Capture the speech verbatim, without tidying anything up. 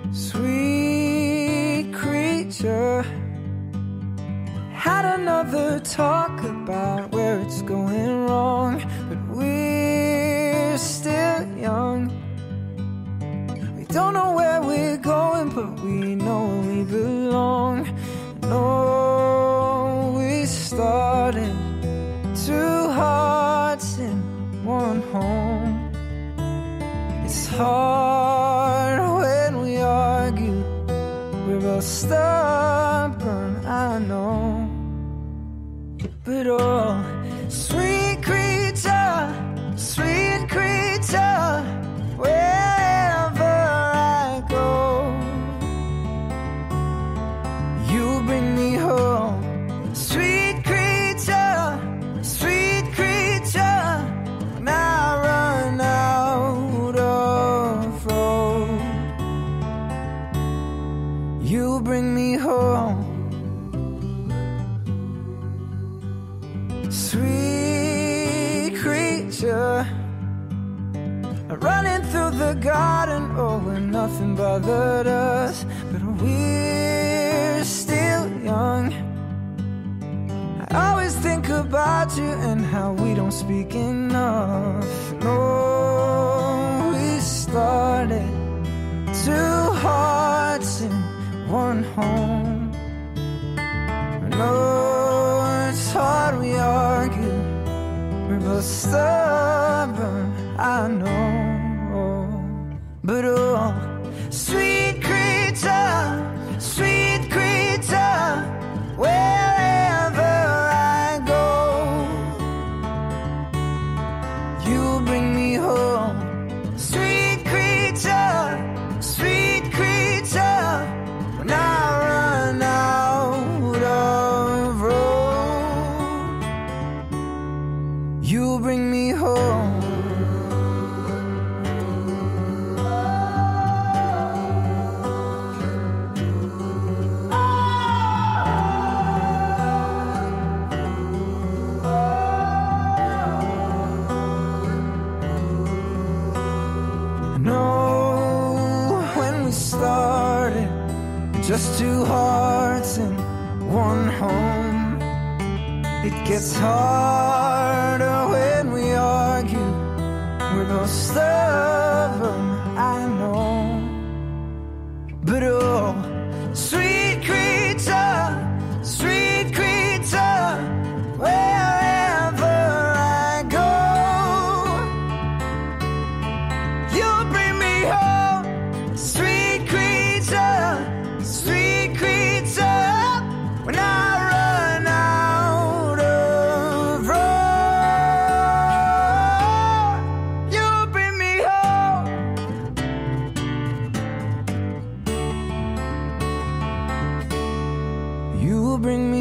Sweet creature, had another talk about where it's going wrong, but we're still young. We don't know where we're going, but we know where we belong. No, we started two hearts in one home. It's hard when we argue, we're both stubborn, I know. But oh, sweet creature, sweet creature, wherever I go, you bring me home. Sweet creature, sweet creature, when I run out of road, you bring me home. Sweet creature, running through the garden, oh, when nothing bothered us, but we're still young. I always think about you and how we don't speak enough. No, we started two hearts in one home. No, it's hard we argue, we're both stubborn, I know. But oh, sweet creature, sweet creature, wherever I go, you bring me home. Sweet creature, sweet creature, when I run out of road, you bring me home. Just two hearts in one home. It gets harder when we argue, we're both stubborn, I know. But oh, sweet creature, sweet creature, wherever I go, you bring me home. Sweet creature, sweet creature, when I run out of road, you bring me home. You bring me